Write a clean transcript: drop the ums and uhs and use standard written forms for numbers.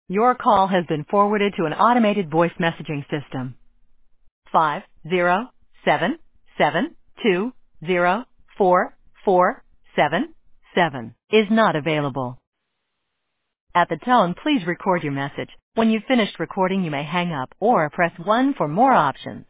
Your call has been forwarded to an automated voice messaging system. 50772044777 is not available. At the tone, please record your message. When you've finished recording, you may hang up or press 1 for more options.